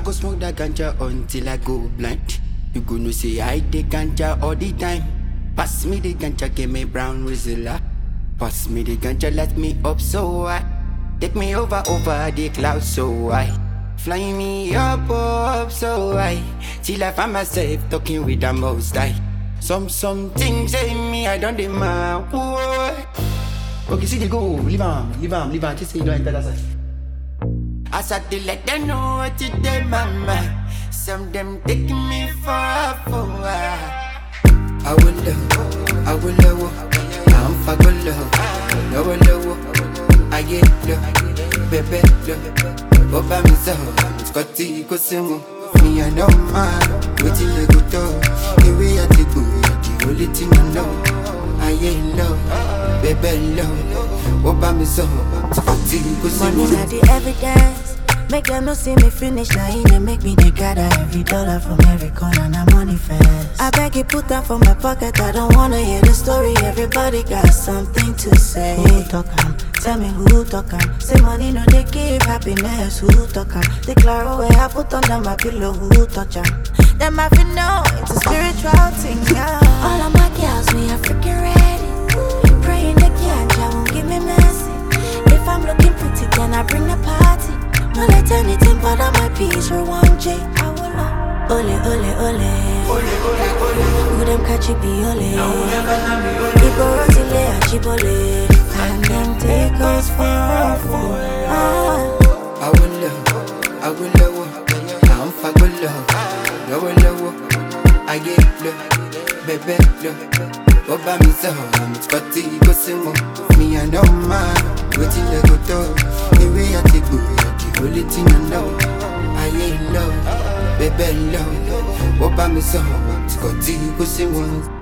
go smoke that ganja until I go blind. You gonna say I take ganja all the time. Pass me the ganja, give me brown Rizla. Pass me the ganja, let me up so high. Take me over the clouds so high. Fly me up so high. Till I find myself talking with the most high. Some things say me, I don't demand. Okay, see they go, leave on, just say you don't enter that side. I start to let them know what you did, mama. Some them taking me for a fool. I will love, I'm for good love. I will love, I get love, baby love. Opa me so, Scotty go sing. Me I know man, waiting they go to. The way I take the only thing I know. I ain't love, baby love. Opa me so, Scotty go sing. Money not the evidence. Make them not see me finish, now they make me they gather every dollar from every corner, now money fast. I beg you put that from my pocket, I don't wanna hear the story, everybody got something to say. Who talk am? Tell me who talk am? Say money no they give happiness, who talk am? Declare where I put under my pillow, who touch am? Them I feel know, it's a spiritual thing, yeah. All of my girls, we are freaking ready. Praying the ganja won't give me mercy. If I'm looking pretty, then I bring the party. No let anything bother my peace or one J. I will ole, ole, ole. Who them catch it be ole. People rotile and chibole. And them take us for a fool. I will love, I'm for good love. I will love, I get love, baby love. Oba me so, Scotty go sing. Me I know man, waiting they go to. The way I take good. Only thing I know, I ain't love, baby love. Opa me so, Scotty go sing.